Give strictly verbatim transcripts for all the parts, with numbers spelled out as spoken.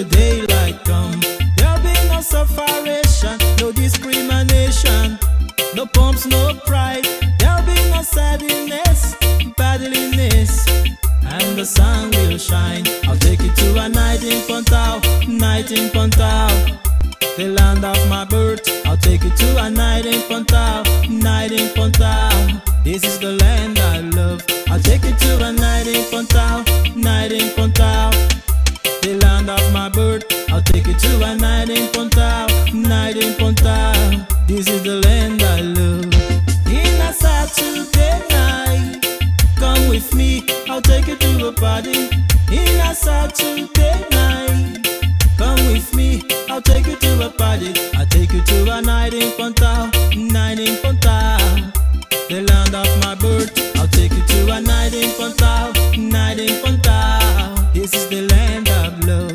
the daylight come. There'll be no separation, no discrimination, no pumps, no pride. There'll be no sadness, badliness, and the sun will shine. I'll take you to a night in Pontau, night in Pontau, the land of my birth. I'll take you to a night in Pontau, night in Pontau. This is the land I love. I'll take you to a night in Pontau, night in Pontau, the land of my birth. I'll take you to a night in Pontau, night in Pontau. This is the land I love. In a Saturday night, come with me, I'll take you to a party. In a Saturday night, come with me, I'll take you to a party. I'll take you to a night in Pontau, night in Pontau, the land of my birth. I'll take you to a night in Pontau, night in Pontau. This is the land of love.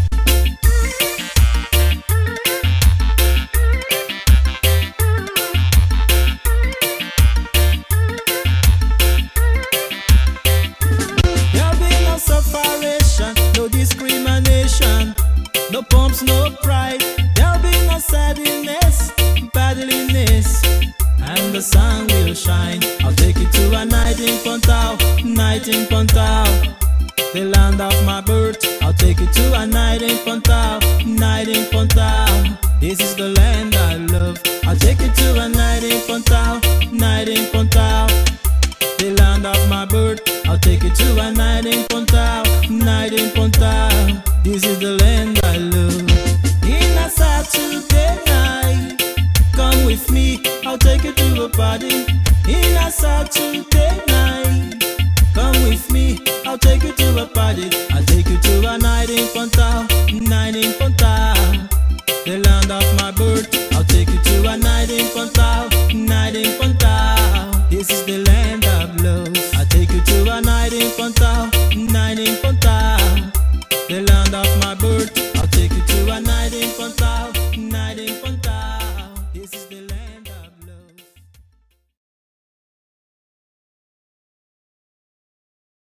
There'll be no separation, no discrimination, no pumps, no pride. There'll be no sadness, badliness, and the sun will shine. I'll take you to a night in Pontau, night in Pontau, the land of my birth. I'll take you to a night in Pontau, night in Pontau. This is the land I love. I'll take you to a night in Pontau, night in Pontau, the land of my birth.